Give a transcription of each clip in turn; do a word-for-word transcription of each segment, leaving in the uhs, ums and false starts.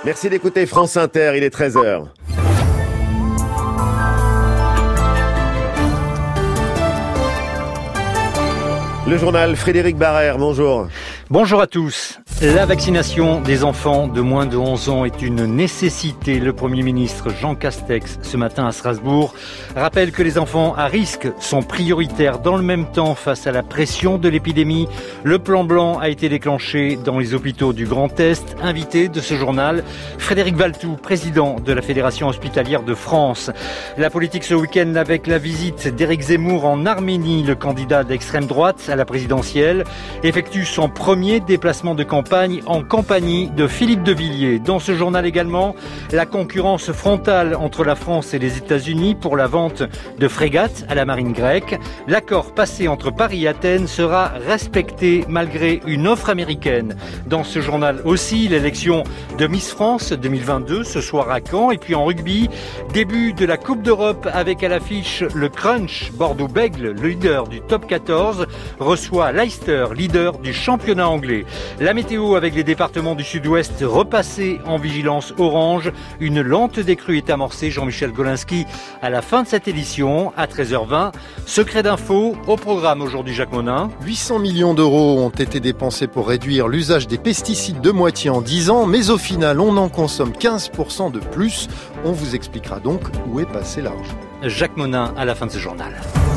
Merci d'écouter France Inter, il est treize heures. Le journal Frédéric Barrère, bonjour. Bonjour à tous. La vaccination des enfants de moins de onze ans est une nécessité. Le Premier ministre Jean Castex, ce matin à Strasbourg, rappelle que les enfants à risque sont prioritaires. Dans le même temps, face à la pression de l'épidémie, le plan blanc a été déclenché dans les hôpitaux du Grand Est. Invité de ce journal, Frédéric Valtou, président de la Fédération hospitalière de France. La politique ce week-end avec la visite d'Éric Zemmour en Arménie. Le candidat d'extrême droite à la présidentielle effectue son premier déplacement de campagne en compagnie de Philippe de Villiers. Dans ce journal également, la concurrence frontale entre la France et les États-Unis pour la vente de frégates à la marine grecque. L'accord passé entre Paris et Athènes sera respecté malgré une offre américaine. Dans ce journal aussi, l'élection de Miss France deux mille vingt-deux ce soir à Caen. Et puis en rugby, début de la Coupe d'Europe avec à l'affiche le Crunch. Bordeaux-Bègles, le leader du top quatorze, reçoit Leicester, leader du championnat anglais. La météo avec les départements du sud-ouest repassés en vigilance orange. Une lente décrue est amorcée. Jean-Michel Golinski à la fin de cette édition à treize heures vingt. Secret d'info au programme aujourd'hui, Jacques Monin. huit cents millions d'euros ont été dépensés pour réduire l'usage des pesticides de moitié en dix ans, mais au final, on en consomme quinze pour cent de plus. On vous expliquera donc où est passé l'argent. Jacques Monin à la fin de ce journal.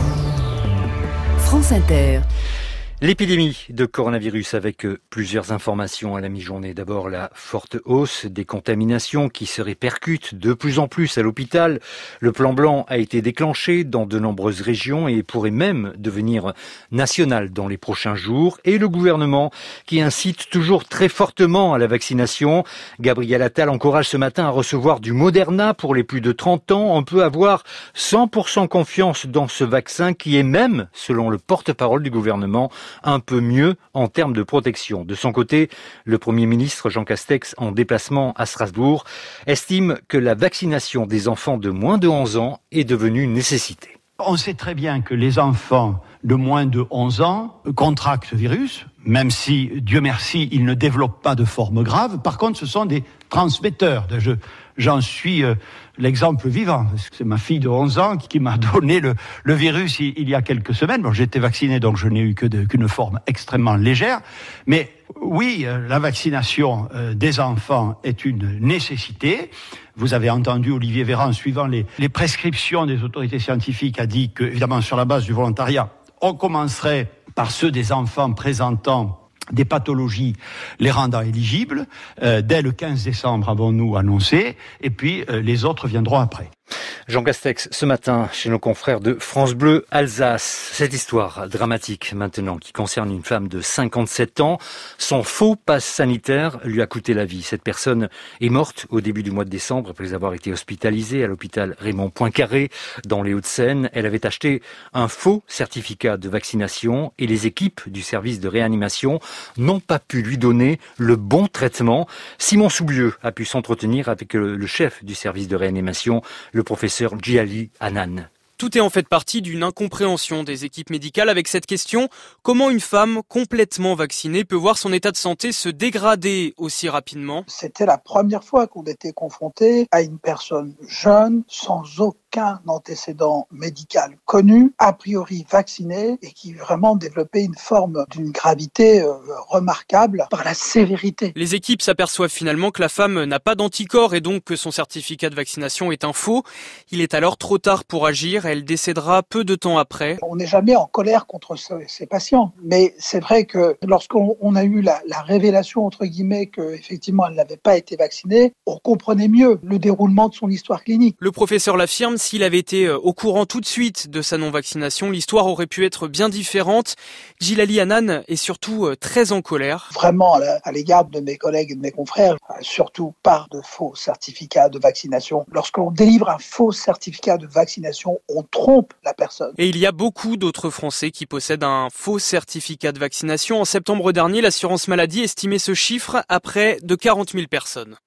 France Inter. L'épidémie de coronavirus avec plusieurs informations à la mi-journée. D'abord, la forte hausse des contaminations qui se répercute de plus en plus à l'hôpital. Le plan blanc a été déclenché dans de nombreuses régions et pourrait même devenir national dans les prochains jours. Et le gouvernement qui incite toujours très fortement à la vaccination. Gabriel Attal encourage ce matin à recevoir du Moderna pour les plus de trente ans. On peut avoir cent pour cent confiance dans ce vaccin qui est même, selon le porte-parole du gouvernement, un peu mieux en termes de protection. De son côté, le Premier ministre Jean Castex, en déplacement à Strasbourg, estime que la vaccination des enfants de moins de onze ans est devenue une nécessité. On sait très bien que les enfants de moins de onze ans contractent ce virus, même si, Dieu merci, ils ne développent pas de forme grave. Par contre, ce sont des transmetteurs. Je, j'en suis euh, l'exemple vivant. C'est ma fille de onze ans qui m'a donné le, le virus il, il y a quelques semaines. Bon, j'ai été vacciné, donc je n'ai eu que de, qu'une forme extrêmement légère. Mais oui, euh, la vaccination euh, des enfants est une nécessité. Vous avez entendu Olivier Véran, suivant les, les prescriptions des autorités scientifiques, a dit que, évidemment, sur la base du volontariat, on commencerait par ceux des enfants présentant des pathologies les rendant éligibles. Euh, dès le quinze décembre, avons-nous annoncé, et puis euh, les autres viendront après. Jean Castex, ce matin, chez nos confrères de France Bleu Alsace. Cette histoire dramatique maintenant qui concerne une femme de cinquante-sept ans. Son faux passe sanitaire lui a coûté la vie. Cette personne est morte au début du mois de décembre après avoir été hospitalisée à l'hôpital Raymond Poincaré dans les Hauts-de-Seine. Elle avait acheté un faux certificat de vaccination et les équipes du service de réanimation n'ont pas pu lui donner le bon traitement. Simon Soubieux a pu s'entretenir avec le chef du service de réanimation, le professeur Djilali Hanan. Tout est en fait partie d'une incompréhension des équipes médicales avec cette question: comment une femme complètement vaccinée peut voir son état de santé se dégrader aussi rapidement? C'était la première fois qu'on était confronté à une personne jeune, sans aucun antécédent médical connu, a priori vaccinée et qui vraiment développait une forme d'une gravité euh, remarquable par la sévérité. Les équipes s'aperçoivent finalement que la femme n'a pas d'anticorps et donc que son certificat de vaccination est un faux. Il est alors trop tard pour agir. Elle décédera peu de temps après. On n'est jamais en colère contre ces patients, mais c'est vrai que lorsqu'on on a eu la, la révélation, entre guillemets, qu'effectivement elle n'avait pas été vaccinée, on comprenait mieux le déroulement de son histoire clinique. Le professeur l'affirme, s'il avait été au courant tout de suite de sa non-vaccination, l'histoire aurait pu être bien différente. Djilali Hanan est surtout très en colère. Vraiment, à l'égard de mes collègues et de mes confrères, surtout par de faux certificats de vaccination. Lorsqu'on délivre un faux certificat de vaccination, on trompe la personne. Et il y a beaucoup d'autres Français qui possèdent un faux certificat de vaccination. En septembre dernier, l'assurance maladie estimait ce chiffre à près de quarante mille personnes.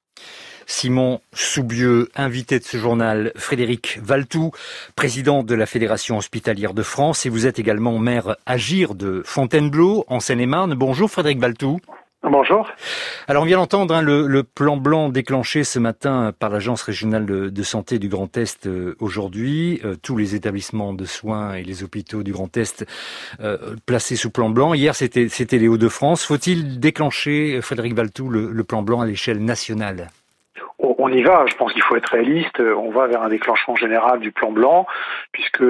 Simon Soubieux, invité de ce journal, Frédéric Valtou, président de la Fédération hospitalière de France, et vous êtes également maire Agir de Fontainebleau, en Seine-et-Marne. Bonjour Frédéric Valtou. Bonjour. Alors on vient d'entendre hein, le, le plan blanc déclenché ce matin par l'Agence régionale de, de santé du Grand Est euh, aujourd'hui. Euh, tous les établissements de soins et les hôpitaux du Grand Est euh, placés sous plan blanc. Hier c'était, c'était les Hauts-de-France. Faut-il déclencher, Frédéric Valtou, le, le plan blanc à l'échelle nationale ? On y va, je pense qu'il faut être réaliste, on va vers un déclenchement général du plan blanc, puisque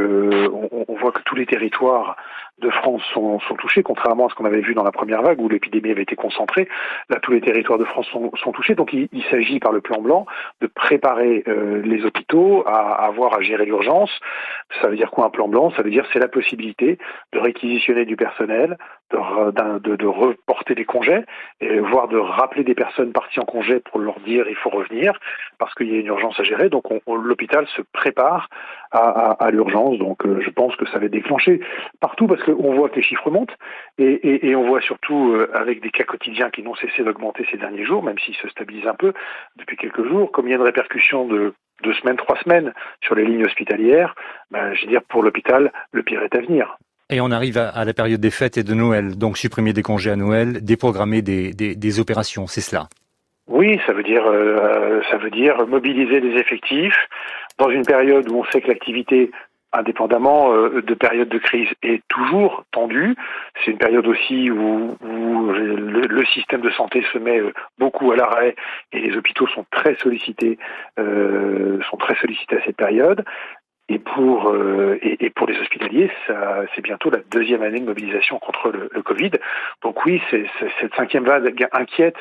on, on voit que tous les territoires de France sont, sont touchés, contrairement à ce qu'on avait vu dans la première vague où l'épidémie avait été concentrée. Là, tous les territoires de France sont, sont touchés, donc il, il s'agit par le plan blanc de préparer euh, les hôpitaux à, à avoir à gérer l'urgence. Ça veut dire quoi un plan blanc ? Ça veut dire c'est la possibilité de réquisitionner du personnel, de, de, de reporter des congés, et voire de rappeler des personnes parties en congé pour leur dire il faut revenir parce qu'il y a une urgence à gérer. Donc on, on, l'hôpital se prépare à, à, à l'urgence. Donc euh, je pense que ça va être déclenché partout parce qu'on voit que les chiffres montent et, et, et on voit surtout euh, avec des cas quotidiens qui n'ont cessé d'augmenter ces derniers jours, même s'ils se stabilisent un peu depuis quelques jours, comme il y a une répercussion de deux semaines, trois semaines sur les lignes hospitalières, ben, je veux dire pour l'hôpital, le pire est à venir. Et on arrive à, à la période des fêtes et de Noël, donc supprimer des congés à Noël, déprogrammer des, des, des opérations, c'est cela ? Oui, ça veut dire euh, ça veut dire mobiliser les effectifs dans une période où on sait que l'activité, indépendamment euh, de période de crise, est toujours tendue. C'est une période aussi où, où le, le système de santé se met beaucoup à l'arrêt et les hôpitaux sont très sollicités, euh, sont très sollicités à cette période. Et pour euh, et, et pour les hospitaliers, ça, c'est bientôt la deuxième année de mobilisation contre le, le Covid. Donc oui, c'est, c'est, cette cinquième vague inquiète.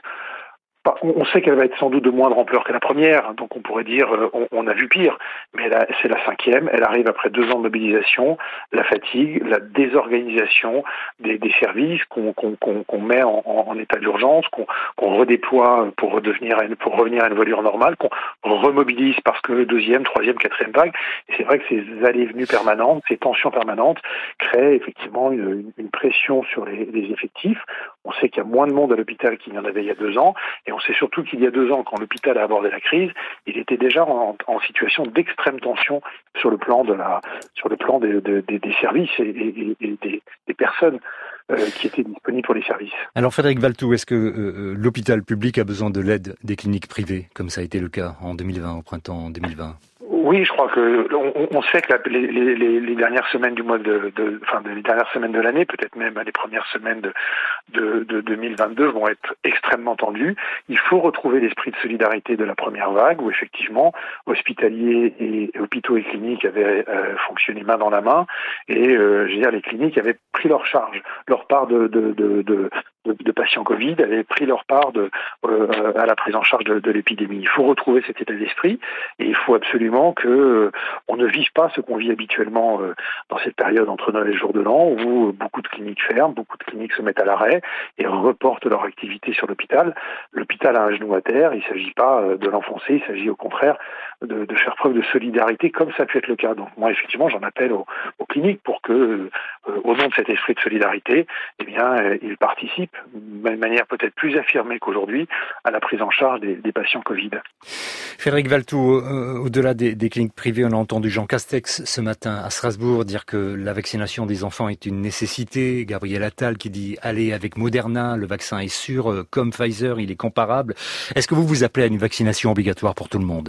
On sait qu'elle va être sans doute de moindre ampleur que la première, donc on pourrait dire on, on a vu pire, mais là, c'est la cinquième, elle arrive après deux ans de mobilisation, la fatigue, la désorganisation des, des services qu'on, qu'on, qu'on, qu'on met en, en état d'urgence, qu'on, qu'on redéploie pour redevenir à une, pour revenir à une voilure normale, qu'on remobilise parce que deuxième, troisième, quatrième vague. Et c'est vrai que ces allées-venues permanentes, ces tensions permanentes créent effectivement une, une pression sur les, les effectifs. On sait qu'il y a moins de monde à l'hôpital qu'il y en avait il y a deux ans. Et on sait surtout qu'il y a deux ans, quand l'hôpital a abordé la crise, il était déjà en, en situation d'extrême tension sur le plan de la, sur le plan des, des, des services et, et, et des, des personnes euh, qui étaient disponibles pour les services. Alors Frédéric Valtou, est-ce que euh, l'hôpital public a besoin de l'aide des cliniques privées, comme ça a été le cas en deux mille vingt, au printemps deux mille vingt ? Oui, je crois que on, on sait que la, les, les, les dernières semaines du mois de, de, enfin les dernières semaines de l'année, peut-être même les premières semaines de, de, de deux mille vingt-deux vont être extrêmement tendues. Il faut retrouver l'esprit de solidarité de la première vague, où effectivement hospitaliers et, et hôpitaux et cliniques avaient euh, fonctionné main dans la main, et euh, je veux dire les cliniques avaient pris leur charge, leur part de, de, de, de De, de patients Covid avaient pris leur part de, euh, à la prise en charge de, de l'épidémie. Il faut retrouver cet état d'esprit et il faut absolument que euh, on ne vive pas ce qu'on vit habituellement euh, dans cette période entre Noël et le jour de l'an où euh, beaucoup de cliniques ferment, beaucoup de cliniques se mettent à l'arrêt et reportent leur activité sur l'hôpital. L'hôpital a un genou à terre, il ne s'agit pas euh, de l'enfoncer, il s'agit au contraire de, de faire preuve de solidarité comme ça a pu être le cas. Donc moi effectivement j'en appelle aux, aux cliniques pour que euh, au nom de cet esprit de solidarité, eh bien euh, ils participent de manière peut-être plus affirmée qu'aujourd'hui à la prise en charge des, des patients Covid. Frédéric Valtou, euh, au-delà des, des cliniques privées, on a entendu Jean Castex ce matin à Strasbourg dire que la vaccination des enfants est une nécessité. Gabriel Attal qui dit allez avec Moderna, le vaccin est sûr, euh, comme Pfizer, il est comparable. Est-ce que vous vous appelez à une vaccination obligatoire pour tout le monde ?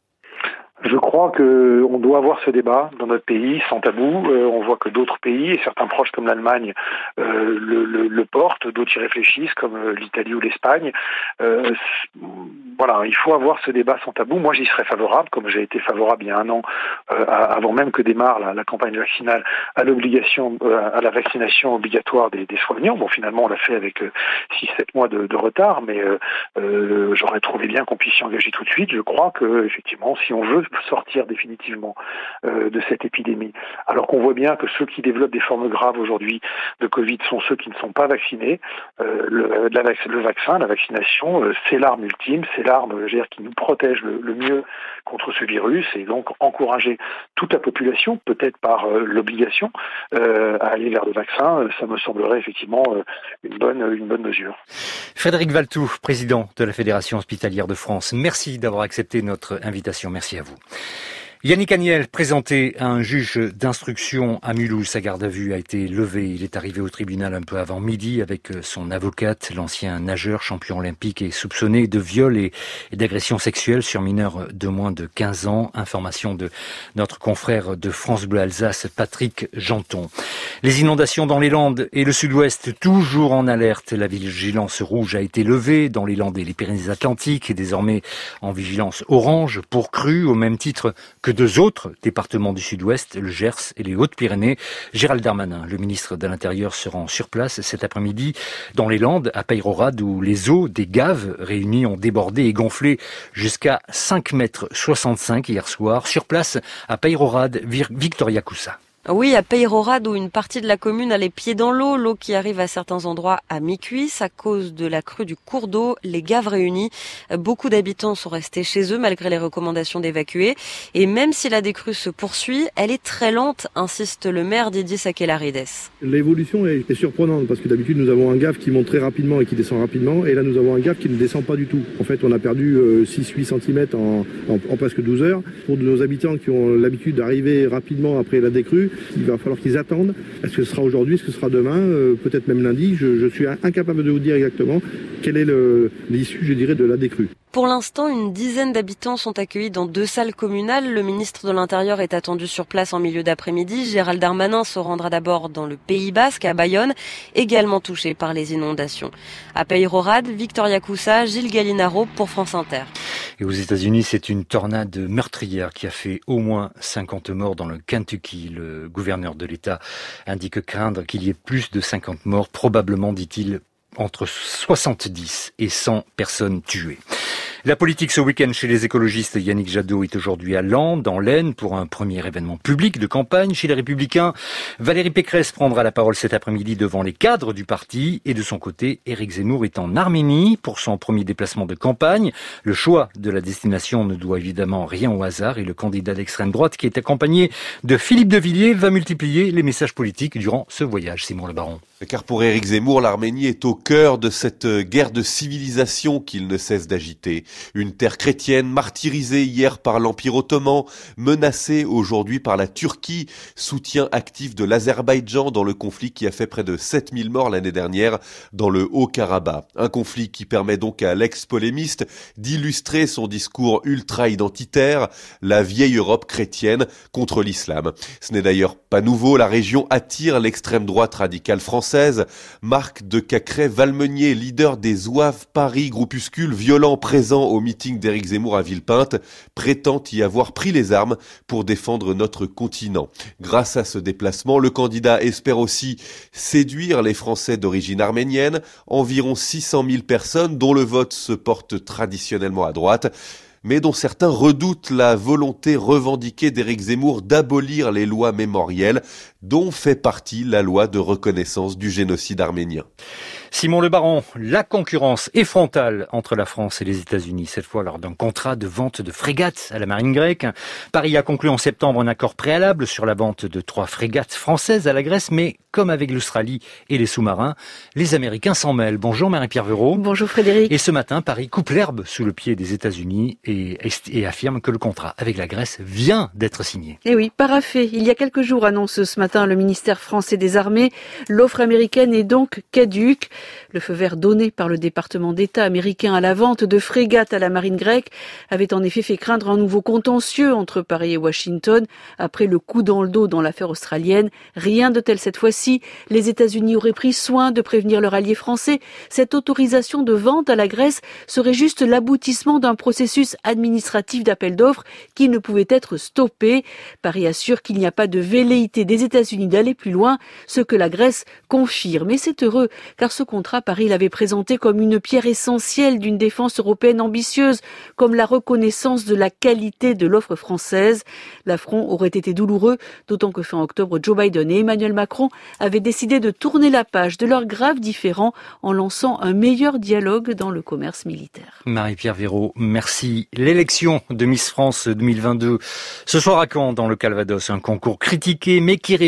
Je crois que on doit avoir ce débat dans notre pays sans tabou. Euh, on voit que d'autres pays et certains proches comme l'Allemagne euh, le, le, le portent, d'autres y réfléchissent comme euh, l'Italie ou l'Espagne. Euh, voilà, il faut avoir ce débat sans tabou. Moi, j'y serais favorable, comme j'ai été favorable il y a un an, euh, avant même que démarre la, la campagne vaccinale, à l'obligation, euh, à la vaccination obligatoire des, des soignants. Bon, finalement, on l'a fait avec euh, six sept mois de, de retard, mais euh, euh, j'aurais trouvé bien qu'on puisse s'y engager tout de suite. Je crois que effectivement, si on veut sortir définitivement euh, de cette épidémie. Alors qu'on voit bien que ceux qui développent des formes graves aujourd'hui de Covid sont ceux qui ne sont pas vaccinés. Euh, le, la, le vaccin, la vaccination, euh, c'est l'arme ultime, c'est l'arme je veux dire, qui nous protège le, le mieux contre ce virus et donc encourager toute la population, peut-être par euh, l'obligation, euh, à aller vers le vaccin, euh, ça me semblerait effectivement euh, une bonne, une bonne mesure. Frédéric Valtou, président de la Fédération hospitalière de France, merci d'avoir accepté notre invitation. Merci à vous. Yannick Agnel, présenté à un juge d'instruction à Mulhouse, sa garde à vue a été levée. Il est arrivé au tribunal un peu avant midi avec son avocate, l'ancien nageur champion olympique et soupçonné de viol et d'agression sexuelle sur mineurs de moins de quinze ans. Information de notre confrère de France Bleu Alsace, Patrick Janton. Les inondations dans les Landes et le Sud-Ouest, toujours en alerte. La vigilance rouge a été levée dans les Landes et les Pyrénées-Atlantiques et désormais en vigilance orange pour crues, au même titre que deux autres départements du Sud-Ouest, le Gers et les Hautes-Pyrénées. Gérald Darmanin, le ministre de l'Intérieur, se rend sur place cet après-midi dans les Landes, à Peyrehorade, où les eaux des gaves réunies ont débordé et gonflé jusqu'à cinq mètres soixante-cinq hier soir. Sur place, à Peyrehorade, Victoria Coussa. Oui, à Peyrehorade, où une partie de la commune a les pieds dans l'eau, l'eau qui arrive à certains endroits à mi-cuisse à cause de la crue du cours d'eau, les gaves réunies. Beaucoup d'habitants sont restés chez eux malgré les recommandations d'évacuer. Et même si la décrue se poursuit, elle est très lente, insiste le maire Didier Sakelarides. L'évolution est surprenante parce que d'habitude nous avons un gave qui monte très rapidement et qui descend rapidement, et là nous avons un gave qui ne descend pas du tout. En fait, on a perdu six à huit centimètres en, en, en presque douze heures. Pour nos habitants qui ont l'habitude d'arriver rapidement après la décrue, il va falloir qu'ils attendent. Est-ce que ce sera aujourd'hui, est-ce que ce sera demain, euh, peut-être même lundi. Je, je suis incapable de vous dire exactement quelle est le, l'issue, je dirais, de la décrue. Pour l'instant, une dizaine d'habitants sont accueillis dans deux salles communales. Le ministre de l'Intérieur est attendu sur place en milieu d'après-midi. Gérald Darmanin se rendra d'abord dans le Pays Basque, à Bayonne, également touché par les inondations. À Peyrehorade, Victoria Coussa, Gilles Gallinaro pour France Inter. Et aux États-Unis, c'est une tornade meurtrière qui a fait au moins cinquante morts dans le Kentucky. Le gouverneur de l'État indique craindre qu'il y ait plus de cinquante morts, probablement, dit-il, entre soixante-dix et cent personnes tuées. La politique ce week-end chez les écologistes, Yannick Jadot est aujourd'hui à Laon, dans l'Aisne, pour un premier événement public de campagne. Chez les Républicains, Valérie Pécresse prendra la parole cet après-midi devant les cadres du parti. Et de son côté, Éric Zemmour est en Arménie pour son premier déplacement de campagne. Le choix de la destination ne doit évidemment rien au hasard et le candidat d'extrême droite, qui est accompagné de Philippe de Villiers, va multiplier les messages politiques durant ce voyage. Simon Le Baron. Car pour Éric Zemmour, l'Arménie est au cœur de cette guerre de civilisation qu'il ne cesse d'agiter. Une terre chrétienne martyrisée hier par l'Empire ottoman, menacée aujourd'hui par la Turquie, soutien actif de l'Azerbaïdjan dans le conflit qui a fait près de sept mille morts l'année dernière dans le Haut-Karabakh. Un conflit qui permet donc à l'ex-polémiste d'illustrer son discours ultra-identitaire, la vieille Europe chrétienne contre l'islam. Ce n'est d'ailleurs pas nouveau, la région attire l'extrême droite radicale française. Marc de Cacré-Valmenier, leader des Zouaves Paris, groupuscule violent présent au meeting d'Éric Zemmour à Villepinte, prétend y avoir pris les armes pour défendre notre continent. Grâce à ce déplacement, le candidat espère aussi séduire les Français d'origine arménienne, environ six cent mille personnes dont le vote se porte traditionnellement à droite, mais dont certains redoutent la volonté revendiquée d'Éric Zemmour d'abolir les lois mémorielles, dont fait partie la loi de reconnaissance du génocide arménien. Simon Le Baron, la concurrence est frontale entre la France et les États-Unis, cette fois lors d'un contrat de vente de frégates à la marine grecque. Paris a conclu en septembre un accord préalable sur la vente de trois frégates françaises à la Grèce, mais comme avec l'Australie et les sous-marins, les Américains s'en mêlent. Bonjour Marie-Pierre Véraud. Bonjour Frédéric. Et ce matin, Paris coupe l'herbe sous le pied des États-Unis et, et affirme que le contrat avec la Grèce vient d'être signé. Eh oui, paraphé. Il y a quelques jours, annonce ce matin le ministère français des Armées. L'offre américaine est donc caduque. Le feu vert donné par le département d'État américain à la vente de frégates à la marine grecque avait en effet fait craindre un nouveau contentieux entre Paris et Washington après le coup dans le dos dans l'affaire australienne. Rien de tel cette fois-ci. Les États-Unis auraient pris soin de prévenir leur allié français. Cette autorisation de vente à la Grèce serait juste l'aboutissement d'un processus administratif d'appel d'offres qui ne pouvait être stoppé. Paris assure qu'il n'y a pas de velléité des États-Unis d'aller plus loin, ce que la Grèce confirme. Et c'est heureux, car ce contrat, Paris l'avait présenté comme une pierre essentielle d'une défense européenne ambitieuse, comme la reconnaissance de la qualité de l'offre française. L'affront aurait été douloureux, d'autant que fin octobre, Joe Biden et Emmanuel Macron avaient décidé de tourner la page de leurs graves différends en lançant un meilleur dialogue dans le commerce militaire. Marie-Pierre Véraud, merci. L'élection de Miss France deux mille vingt-deux, ce soir à Caen, dans le Calvados, un concours critiqué, mais qui réussit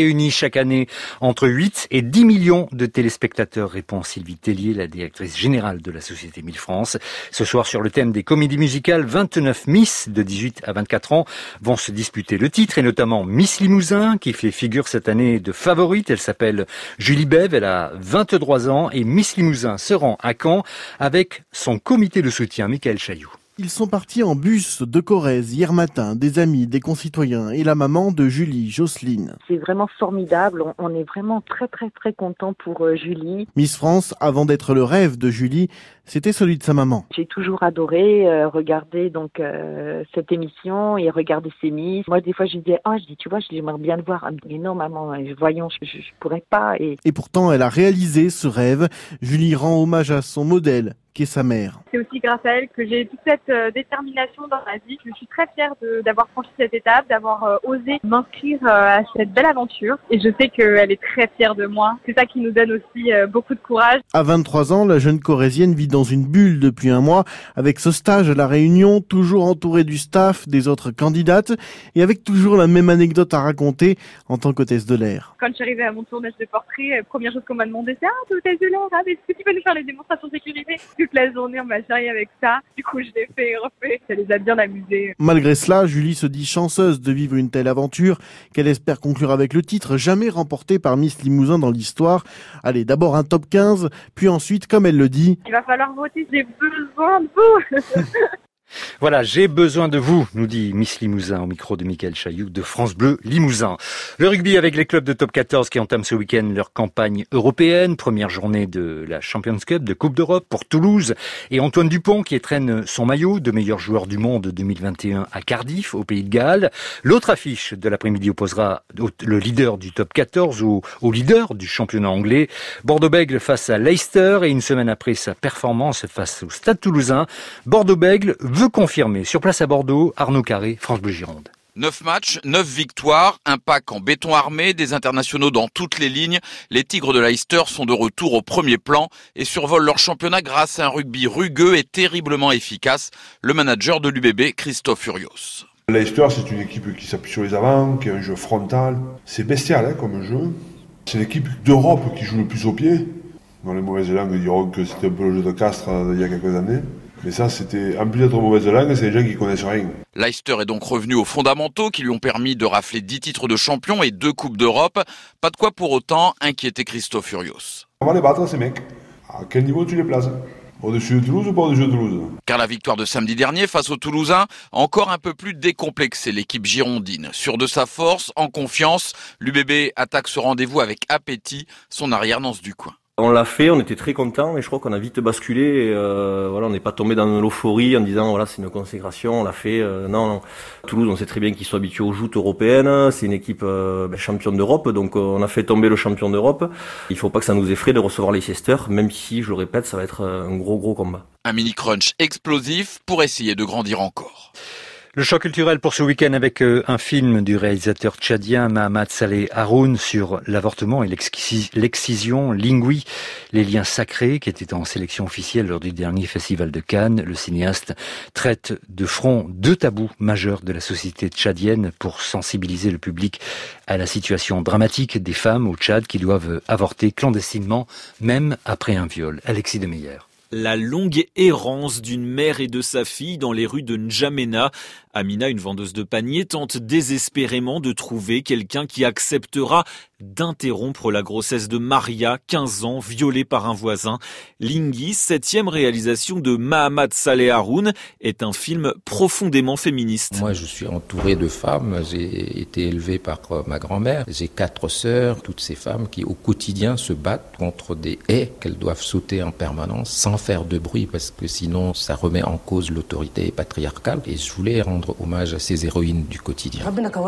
réunit chaque année entre huit et dix millions de téléspectateurs, répond Sylvie Tellier, la directrice générale de la Société Mille France. Ce soir, sur le thème des comédies musicales, vingt-neuf Miss de dix-huit à vingt-quatre ans vont se disputer le titre, et notamment Miss Limousin, qui fait figure cette année de favorite. Elle s'appelle Julie Bev, elle a vingt-trois ans, et Miss Limousin se rend à Caen avec son comité de soutien, Michael Chailloux. Ils sont partis en bus de Corrèze hier matin, des amis, des concitoyens et la maman de Julie, Jocelyne. C'est vraiment formidable, on, on est vraiment très très très content pour euh, Julie. Miss France, avant d'être le rêve de Julie, c'était celui de sa maman. J'ai toujours adoré euh, regarder donc euh, cette émission et regarder ces Miss. Moi des fois je disais, oh je dis tu vois, j'aimerais bien le voir. Elle me dit non maman, voyons, je, je, je pourrais pas. Et... et pourtant elle a réalisé ce rêve. Julie rend hommage à son modèle, qui est sa mère. C'est aussi grâce à elle que j'ai toute cette euh, détermination dans ma vie. Je suis très fière de, d'avoir franchi cette étape, d'avoir euh, osé m'inscrire euh, à cette belle aventure. Et je sais qu'elle est très fière de moi. C'est ça qui nous donne aussi euh, beaucoup de courage. À vingt-trois ans, la jeune Corrézienne vit dans une bulle depuis un mois, avec ce stage à La Réunion, toujours entourée du staff, des autres candidates, et avec toujours la même anecdote à raconter en tant qu'hôtesse de l'air. Quand je suis arrivée à mon tournage de portrait, euh, première chose qu'on m'a demandé, c'est « Ah, t'es hôtesse de l'air, ah, mais est-ce que tu peux nous faire les démonstrations de sécurité ?» Toute la journée, on m'a charrié avec ça. Du coup, je l'ai fait et refait. Ça les a bien amusés. Malgré cela, Julie se dit chanceuse de vivre une telle aventure qu'elle espère conclure avec le titre jamais remporté par Miss Limousin dans l'histoire. Allez, d'abord un top quinze, puis ensuite, comme elle le dit... Il va falloir voter, j'ai besoin de vous. Voilà, j'ai besoin de vous, nous dit Miss Limousin au micro de Michael Chailloux de France Bleu Limousin. Le rugby avec les clubs de top quatorze qui entament ce week-end leur campagne européenne. Première journée de la Champions Cup, de Coupe d'Europe pour Toulouse. Et Antoine Dupont qui étrenne son maillot de meilleur joueur du monde deux mille vingt et un à Cardiff, au Pays de Galles. L'autre affiche de l'après-midi opposera le leader du top quatorze au, au leader du championnat anglais. Bordeaux-Bègles face à Leicester, et une semaine après sa performance face au Stade Toulousain, Bordeaux-Bègles veut confirmer. Sur place à Bordeaux, Arnaud Carré, France Bleu Gironde. Neuf matchs, neuf victoires, un pack en béton armé, des internationaux dans toutes les lignes. Les Tigres de Leicester sont de retour au premier plan et survolent leur championnat grâce à un rugby rugueux et terriblement efficace. Le manager de l'U B B, Christophe Furios. Leicester, c'est une équipe qui s'appuie sur les avants, qui a un jeu frontal. C'est bestial hein, comme jeu. C'est l'équipe d'Europe qui joue le plus au pied. Dans les mauvaises langues diront que c'était un peu le jeu de Castres il y a quelques années. Mais ça, c'était, en plus d'être mauvaise langue, c'est des gens qui connaissent rien. Leicester est donc revenu aux fondamentaux qui lui ont permis de rafler dix titres de champion et deux coupes d'Europe. Pas de quoi pour autant inquiéter Christophe Furios. On va les battre, ces mecs. À quel niveau tu les places ? Au-dessus de Toulouse ou pas au-dessus de Toulouse ? Car la victoire de samedi dernier face aux Toulousains a encore un peu plus décomplexé l'équipe girondine. Sûr de sa force, en confiance, l'U B B attaque ce rendez-vous avec appétit, son arrière-nance du coin. On l'a fait, on était très contents et je crois qu'on a vite basculé. Et euh, voilà, on n'est pas tombé dans l'euphorie en disant voilà c'est une consécration, on l'a fait. Euh, non, non. Toulouse, on sait très bien qu'ils sont habitués aux joutes européennes. C'est une équipe euh, ben, championne d'Europe, donc euh, on a fait tomber le champion d'Europe. Il faut pas que ça nous effraie de recevoir Leicester, même si, je le répète, ça va être un gros gros combat. Un mini crunch explosif pour essayer de grandir encore. Le choc culturel pour ce week-end avec un film du réalisateur tchadien Mahamat Saleh Haroun sur l'avortement et l'excision, Lingui, les liens sacrés, qui était en sélection officielle lors du dernier festival de Cannes. Le cinéaste traite de front deux tabous majeurs de la société tchadienne pour sensibiliser le public à la situation dramatique des femmes au Tchad qui doivent avorter clandestinement, même après un viol. Alexis Demeyer. La longue errance d'une mère et de sa fille dans les rues de N'Djamena. Amina, une vendeuse de paniers, tente désespérément de trouver quelqu'un qui acceptera d'interrompre la grossesse de Maria, quinze ans, violée par un voisin. Lingui, septième réalisation de Mahamat Saleh Haroun, est un film profondément féministe. Moi, je suis entouré de femmes. J'ai été élevé par ma grand-mère. J'ai quatre sœurs, toutes ces femmes qui, au quotidien, se battent contre des haies qu'elles doivent sauter en permanence sans faire de bruit parce que sinon, ça remet en cause l'autorité patriarcale. Et je voulais rendre hommage à ces héroïnes du quotidien.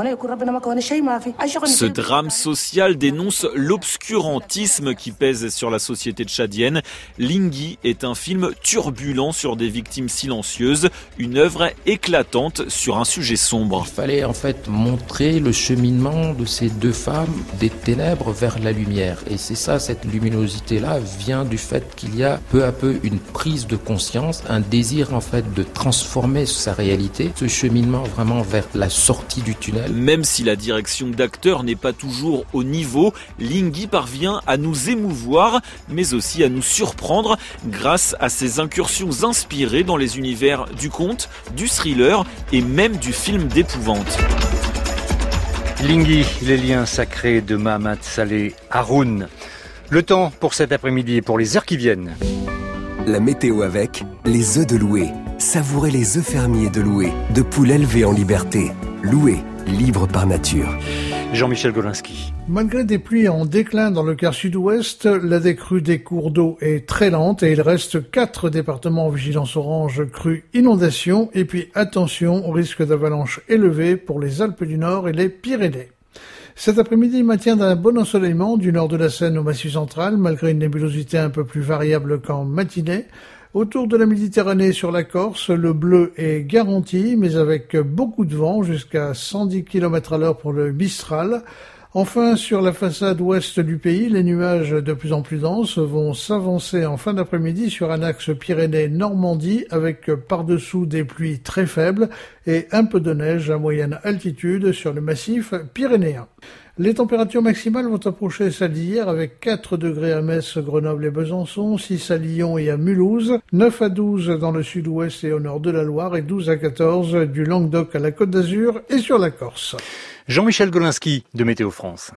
Ce drame social dénonce l'obscurantisme qui pèse sur la société tchadienne. Lingui est un film turbulent sur des victimes silencieuses, une œuvre éclatante sur un sujet sombre. Il fallait en fait montrer le cheminement de ces deux femmes des ténèbres vers la lumière. Et c'est ça, cette luminosité-là vient du fait qu'il y a peu à peu une prise de conscience, un désir en fait de transformer sa réalité, ce cheminement vraiment vers la sortie du tunnel. Même si la direction d'acteurs n'est pas toujours au niveau, Lingui parvient à nous émouvoir, mais aussi à nous surprendre grâce à ses incursions inspirées dans les univers du conte, du thriller et même du film d'épouvante. Lingui, les liens sacrés de Mahamat Saleh Haroun. Le temps pour cet après-midi et pour les heures qui viennent. La météo avec les œufs de Loué. Savourez les œufs fermiers de Loué, de poules élevées en liberté. Loué, libre par nature. Jean-Michel Golinski. Malgré des pluies en déclin dans le quart sud-ouest, la décrue des cours d'eau est très lente et il reste quatre départements en vigilance orange crue inondation. Et puis attention au risque d'avalanche élevé pour les Alpes du Nord et les Pyrénées. Cet après-midi, maintien d'un bon ensoleillement du nord de la Seine au Massif central, malgré une nébulosité un peu plus variable qu'en matinée. Autour de la Méditerranée sur la Corse, le bleu est garanti, mais avec beaucoup de vent, jusqu'à cent dix kilomètres à l'heure pour le Mistral. Enfin, sur la façade ouest du pays, les nuages de plus en plus denses vont s'avancer en fin d'après-midi sur un axe Pyrénées-Normandie, avec par-dessous des pluies très faibles et un peu de neige à moyenne altitude sur le massif pyrénéen. Les températures maximales vont approcher celles d'hier avec quatre degrés à Metz, Grenoble et Besançon, six à Lyon et à Mulhouse, neuf à douze dans le sud-ouest et au nord de la Loire et douze à quatorze du Languedoc à la Côte d'Azur et sur la Corse. Jean-Michel Golinski de Météo France.